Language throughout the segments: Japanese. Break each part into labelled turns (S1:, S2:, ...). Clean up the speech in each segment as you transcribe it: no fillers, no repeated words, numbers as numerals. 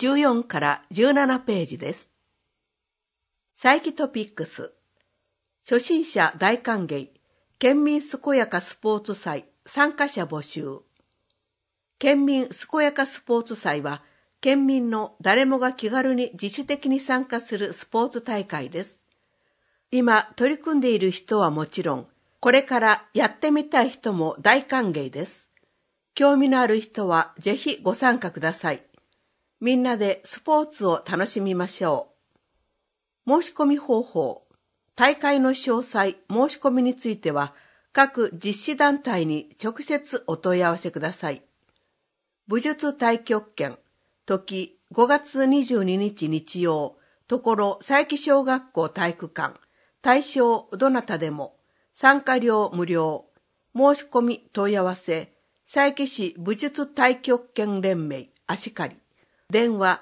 S1: 14から17ページです。佐伯トピックス。初心者大歓迎。県民健やかスポーツ祭参加者募集。県民健やかスポーツ祭は、県民の誰もが気軽に自主的に参加するスポーツ大会です。今取り組んでいる人はもちろん、これからやってみたい人も大歓迎です。興味のある人はぜひご参加ください。みんなでスポーツを楽しみましょう。申し込み方法。大会の詳細、申し込みについては、各実施団体に直接お問い合わせください。武術太極拳、時5月22日日曜、ところ佐伯小学校体育館、対象どなたでも、参加料無料、申し込み問い合わせ、佐伯市武術太極拳連盟足刈、電話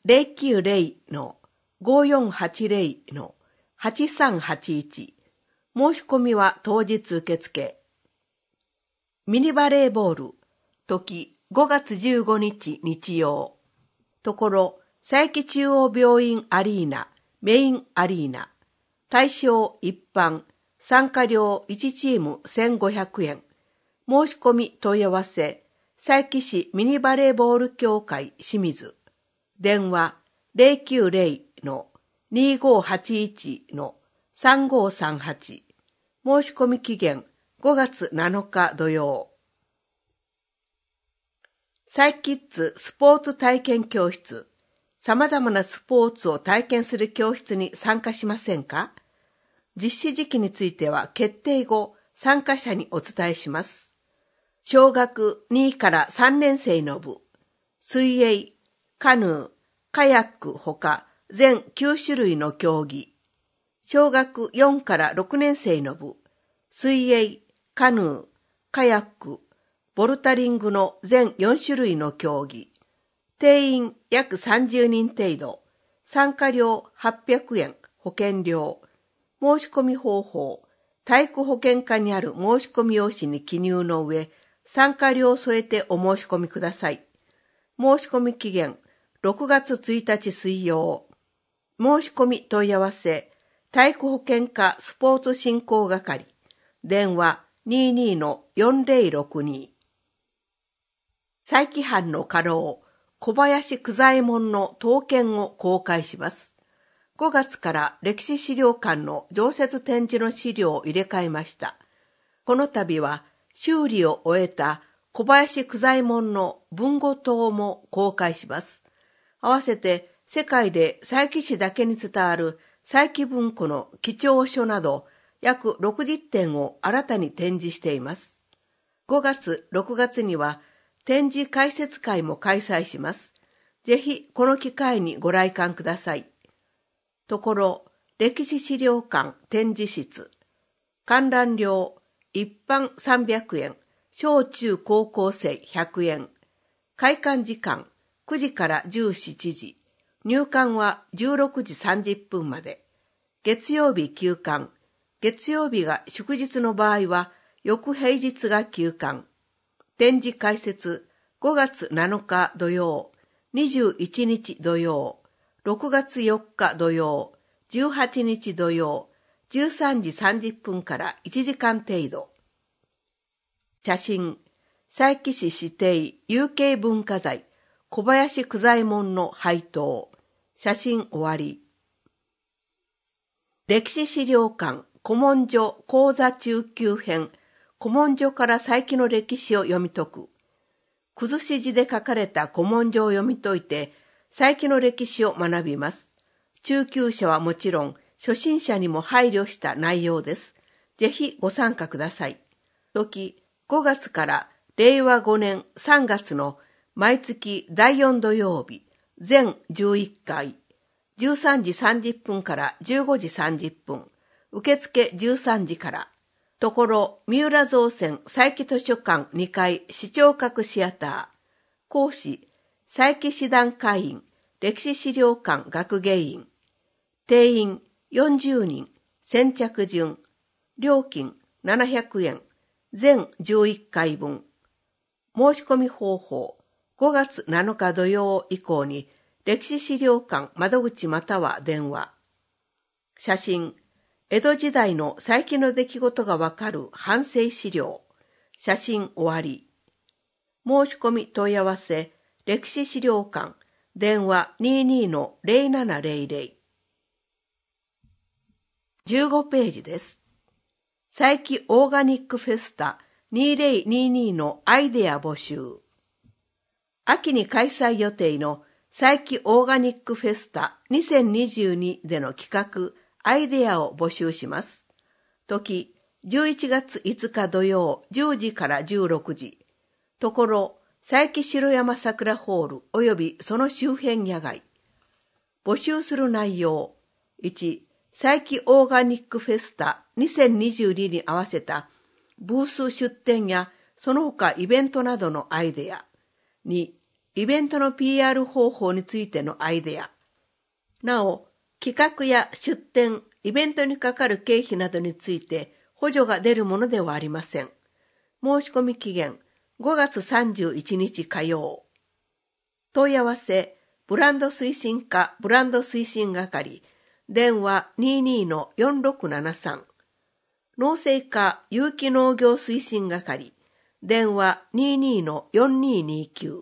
S1: 090-5480-8381、申し込みは当日受付。ミニバレーボール、時5月15日日曜、ところ佐伯中央病院アリーナメインアリーナ、対象一般、参加料1チーム1500円、申し込み問い合わせ、佐伯市ミニバレーボール協会清水、電話 090-2581-3538、申し込み期限5月7日土曜。佐伯キッズスポーツ体験教室。様々なスポーツを体験する教室に参加しませんか？実施時期については決定後、参加者にお伝えします。小学2から3年生の部、水泳、カヌー、カヤックほか全9種類の競技。小学4から6年生の部、水泳、カヌー、カヤック、ボルタリングの全4種類の競技。定員約30人程度。参加料800円、保険料。申し込み方法。体育保険課にある申し込み用紙に記入の上、参加料を添えてお申し込みください。申し込み期限6月1日水曜。申し込み問い合わせ。体育保険課スポーツ振興係。電話 22-4062。佐伯藩の家老、小林久左衛門の刀剣を公開します。5月から歴史資料館の常設展示の資料を入れ替えました。この度は修理を終えた小林久左衛門の文語刀も公開します。合わせて世界で佐伯市だけに伝わる佐伯文庫の貴重書など約60点を新たに展示しています。5月、6月には展示解説会も開催します。ぜひこの機会にご来館ください。ところ、歴史資料館展示室。観覧料、一般300円、小中高校生100円。開館時間、9時から17時。入館は16時30分まで。月曜日休館。月曜日が祝日の場合は、翌平日が休館。展示開設5月7日土曜、21日土曜、6月4日土曜、18日土曜、13時30分から1時間程度。写真、佐伯市指定有形文化財、小林久左衛門の配当。写真終わり。歴史資料館古文書講座中級編。古文書から佐伯の歴史を読み解く。崩し字で書かれた古文書を読み解いて、佐伯の歴史を学びます。中級者はもちろん、初心者にも配慮した内容です。ぜひご参加ください。時、5月から令和5年3月の毎月第4土曜日、全11回、13時30分から15時30分、受付13時から、ところ、三浦造船佐伯図書館2階視聴覚シアター。講師、佐伯師団会員、歴史資料館学芸員。定員40人、先着順。料金700円。全11回分。申し込み方法、5月7日土曜以降に、 歴史資料館窓口または電話。写真、江戸時代の最近の出来事がわかる反省資料。写真終わり。申し込み問い合わせ、歴史資料館、電話 22-0700。15ページです。佐伯オーガニックフェスタ2022のアイデア募集。秋に開催予定の佐伯オーガニックフェスタ2022での企画、アイデアを募集します。時、11月5日土曜10時から16時。ところ、佐伯城山桜ホール及びその周辺野外。募集する内容。1、佐伯オーガニックフェスタ2022に合わせたブース出展やその他イベントなどのアイデア。2、イベントの PR 方法についてのアイデア。なお、企画や出展、イベントにかかる経費などについて補助が出るものではありません。申し込み期限5月31日火曜。問い合わせ、ブランド推進課ブランド推進係、電話 22-4673。農政課有機農業推進係、電話 22-4229。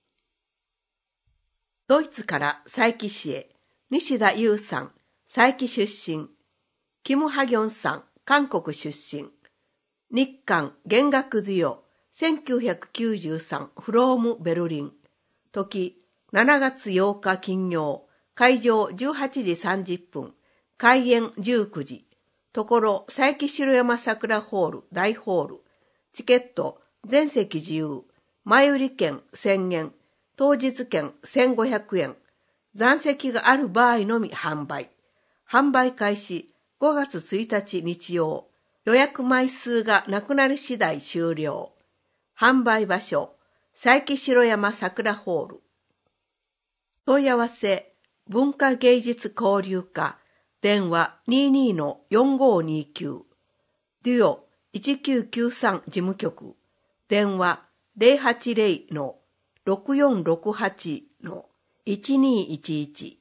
S1: ドイツから佐伯市へ、西田優さん、佐伯出身。キム・ハギョンさん、韓国出身。日韓弦楽デュオ、1993 from ベルリン。時、7月8日金曜。会場18時30分。開演19時。ところ、佐伯城山桜ホール、大ホール。チケット、全席自由。前売り券1000円。当日券1500円。残席がある場合のみ販売。販売開始5月1日日曜。予約枚数がなくなり次第終了。販売場所、佐伯城山桜ホール。問い合わせ、文化芸術交流課、電話 22-4529。デュオ1993事務局、電話 080-6468-1211。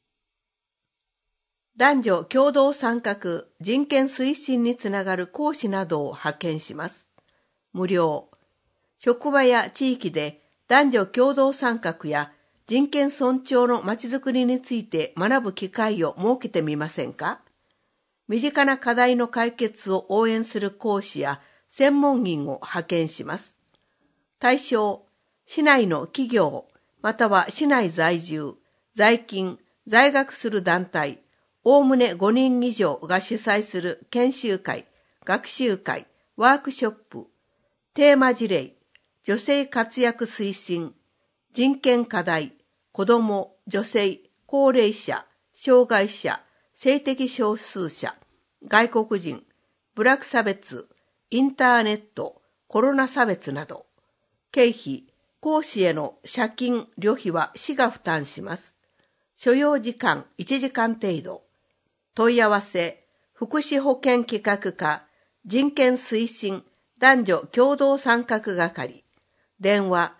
S1: 男女共同参画、人権推進につながる講師などを派遣します。無料。職場や地域で男女共同参画や人権尊重のまちづくりについて学ぶ機会を設けてみませんか？身近な課題の解決を応援する講師や専門員を派遣します。対象、市内の企業、または市内在住、在勤、在学する団体、おおむね5人以上が主催する研修会、学習会、ワークショップ、テーマ事例、女性活躍推進、人権課題、子ども、女性、高齢者、障害者、性的少数者、外国人、部落差別、インターネット、コロナ差別など。経費、講師への社金・旅費は市が負担します。所要時間1時間程度。問い合わせ、福祉保健企画課、人権推進、男女共同参画係。電話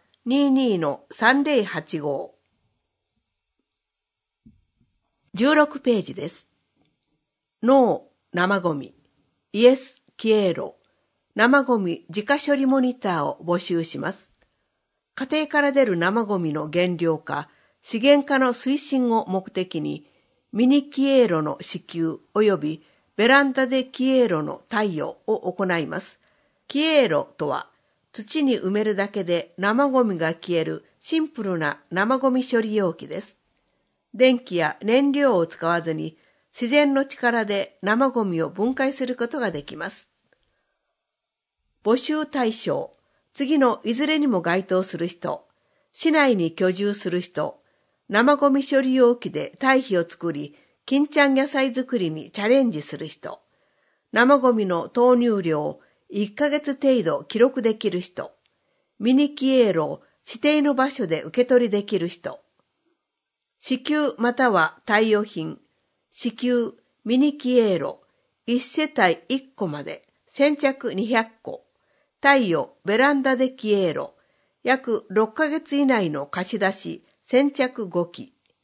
S1: 22-3085。16ページです。ノー、生ゴミ。イエス、キエロ。生ゴミ自家処理モニターを募集します。家庭から出る生ゴミの減量化、資源化の推進を目的に、ミニキエロの支給及びベランダでキエロの貸与を行います。キエロとは、土に埋めるだけで生ゴミが消えるシンプルな生ゴミ処理容器です。電気や燃料を使わずに自然の力で生ゴミを分解することができます。募集対象、次のいずれにも該当する人、市内に居住する人、生ゴミ処理容器で堆肥を作り、金ちゃん野菜作りにチャレンジする人、生ゴミの投入量を1ヶ月程度記録できる人、ミニキエロを指定の場所で受け取りできる人、支給または貸与品、支給ミニキエロ、1世帯1個まで先着200個、貸与ベランダでキエロ、約6ヶ月以内の貸し出し先着5機、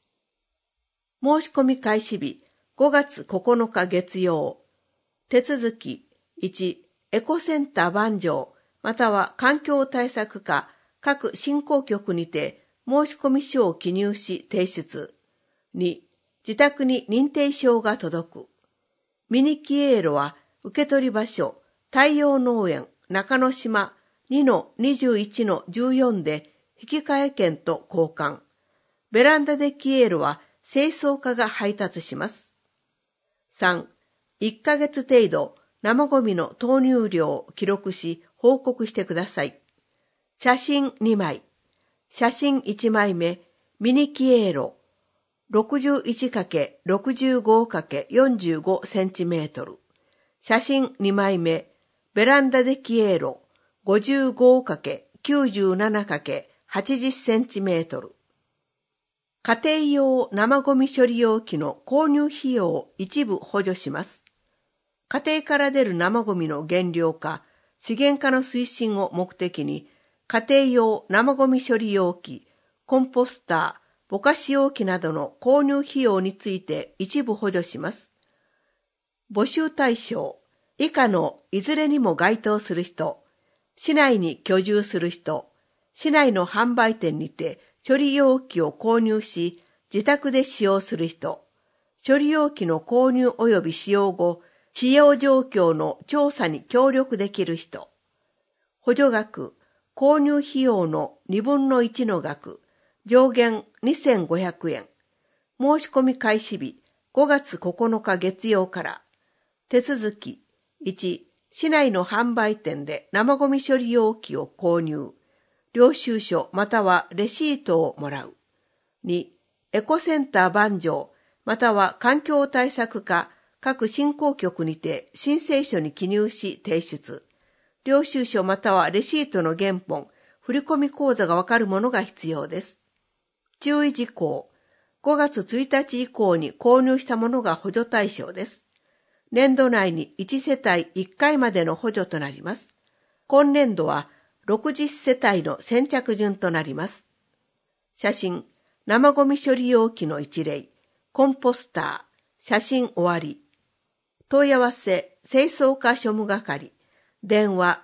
S1: 申し込み開始日5月9日月曜。手続き1、エコセンター番場または環境対策課各振興局にて申し込み書を記入し提出。2、自宅に認定証が届く。ミニキエーロは受取場所太陽農園中之島 2-21-14 で引換券と交換。ベランダデキエーロは清掃課が配達します。3、1ヶ月程度生ゴミの投入量を記録し報告してください。写真2枚。写真1枚目、ミニキエーロ 61×65×45 センチメートル。写真2枚目、ベランダデキエーロ 55×97×80 センチメートル。家庭用生ゴミ処理容器の購入費用を一部補助します。家庭から出る生ゴミの減量化、資源化の推進を目的に、家庭用生ゴミ処理容器、コンポスター、ぼかし容器などの購入費用について一部補助します。募集対象、以下のいずれにも該当する人、市内に居住する人、市内の販売店にて処理容器を購入し、自宅で使用する人、処理容器の購入及び使用後、使用状況の調査に協力できる人、補助額、購入費用の2分の1の額、上限2500円。申し込み開始日5月9日月曜から。手続き1、市内の販売店で生ゴミ処理容器を購入。領収書またはレシートをもらう。2、エコセンター番場または環境対策課各振興局にて申請書に記入し提出。領収書またはレシートの原本、振込口座がわかるものが必要です。注意事項。5月1日以降に購入したものが補助対象です。年度内に1世帯1回までの補助となります。今年度は60世帯の先着順となります。写真、生ゴミ処理容器の一例、コンポスター、写真終わり。問い合わせ、清掃課庶務係。電話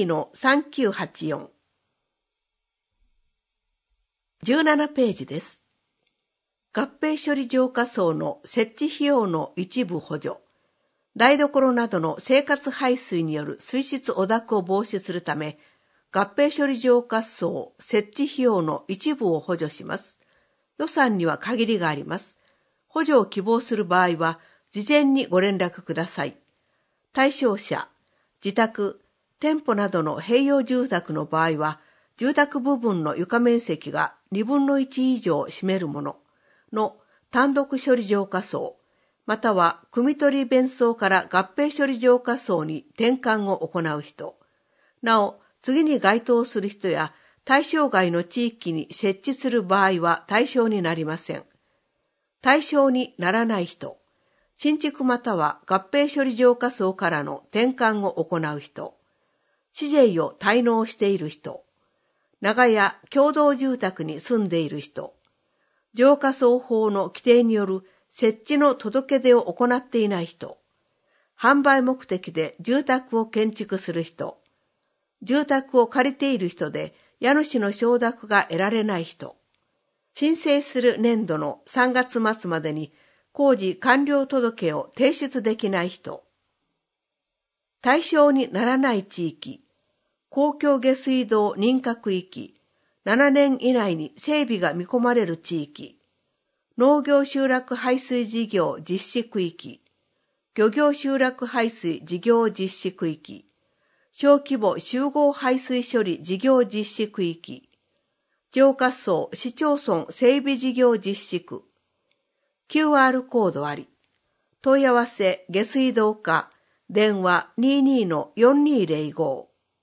S1: 22-3984。17ページです。合併処理浄化槽の設置費用の一部補助。台所などの生活排水による水質汚濁を防止するため、合併処理浄化槽設置費用の一部を補助します。予算には限りがあります。補助を希望する場合は、事前にご連絡ください。対象者、自宅、店舗などの併用住宅の場合は、住宅部分の床面積が2分の1以上を占めるものの単独処理浄化槽、または汲み取り弁槽から合併処理浄化槽に転換を行う人、なお、次に該当する人や対象外の地域に設置する場合は対象になりません。対象にならない人、新築または合併処理浄化槽からの転換を行う人、市税を滞納している人、長屋共同住宅に住んでいる人、浄化槽法の規定による設置の届け出を行っていない人、販売目的で住宅を建築する人、住宅を借りている人で家主の承諾が得られない人、申請する年度の3月末までに工事完了届を提出できない人、対象にならない地域、公共下水道認可域、7年以内に整備が見込まれる地域、農業集落排水事業実施区域、漁業集落排水事業実施区域、小規模集合排水処理事業実施区域、浄化槽市町村整備事業実施区、QR コードあり。問い合わせ下水道課、電話 22-4205。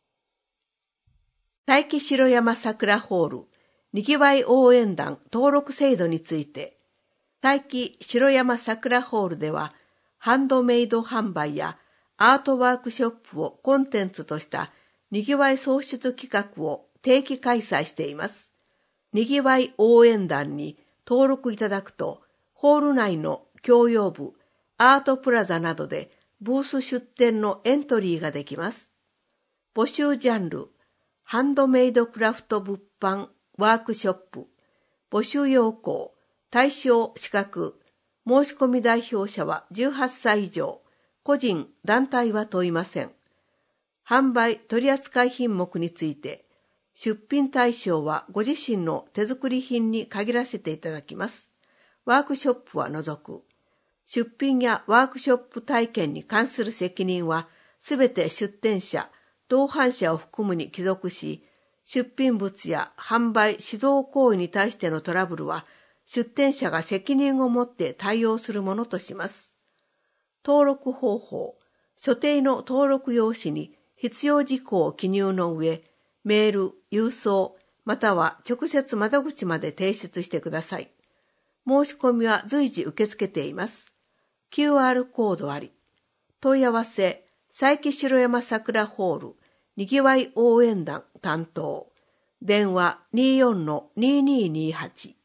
S1: 佐伯城山桜ホール、にぎわい応援団登録制度について、佐伯城山桜ホールでは、ハンドメイド販売やアートワークショップをコンテンツとしたにぎわい創出企画を定期開催しています。にぎわい応援団に登録いただくと、 ホール内の共用部、アートプラザなどでブース出展のエントリーができます。募集ジャンル、ハンドメイドクラフト物販ワークショップ、募集要項、対象資格、申し込み代表者は18歳以上、個人、団体は問いません。販売取扱品目について、出品対象はご自身の手作り品に限らせていただきます。ワークショップは除く。出品やワークショップ体験に関する責任は、すべて出展者、同伴者を含むに帰属し、出品物や販売指導行為に対してのトラブルは、出展者が責任を持って対応するものとします。登録方法、所定の登録用紙に必要事項を記入の上、メール、郵送、または直接窓口まで提出してください。申し込みは随時受け付けています。QR コードあり。問い合わせ、佐伯城山桜ホール、にぎわい応援団担当。電話 24-2228。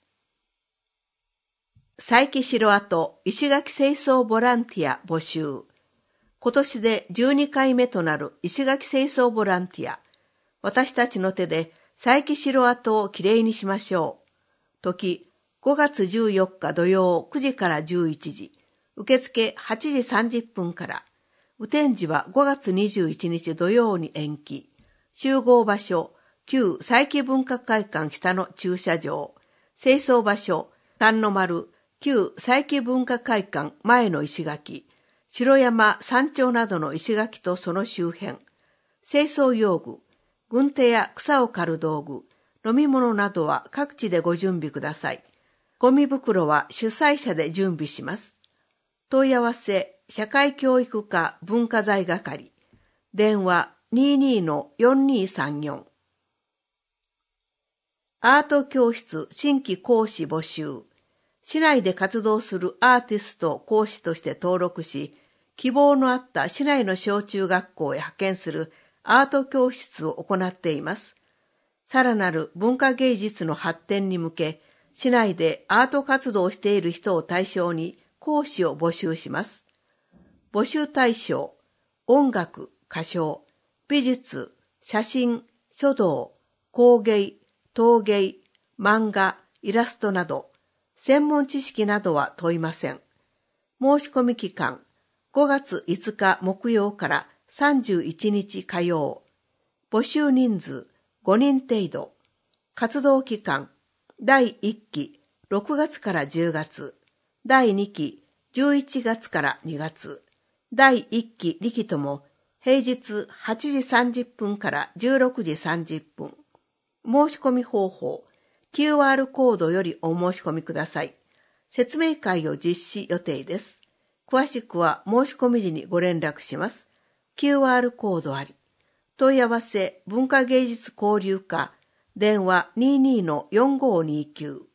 S1: 佐伯城跡石垣清掃ボランティア募集。今年で12回目となる石垣清掃ボランティア。私たちの手で佐伯城跡をきれいにしましょう。時、5月14日土曜9時から11時。受付8時30分から。雨天時は5月21日土曜に延期。集合場所、旧佐伯文化会館下の駐車場。清掃場所、丹野丸、旧佐伯文化会館前の石垣。城山山頂などの石垣とその周辺。清掃用具、軍手や草を刈る道具、飲み物などは各地でご準備ください。ゴミ袋は主催者で準備します。問い合わせ、社会教育課文化財係。電話 22-4234。アート教室新規講師募集。市内で活動するアーティスト講師として登録し、希望のあった市内の小中学校へ派遣するアート教室を行っています。さらなる文化芸術の発展に向け、市内でアート活動をしている人を対象に講師を募集します。募集対象、音楽、歌唱、美術、写真、書道、工芸、陶芸、漫画、イラストなど、専門知識などは問いません。申し込み期間、5月5日木曜から31日火曜。募集人数5人程度。活動期間、第1期6月から10月。第2期11月から2月。第1期2期とも平日8時30分から16時30分。申し込み方法、QR コードよりお申し込みください。説明会を実施予定です。詳しくは申し込み時にご連絡します。QR コードあり。問い合わせ、文化芸術交流課、電話 22-4529。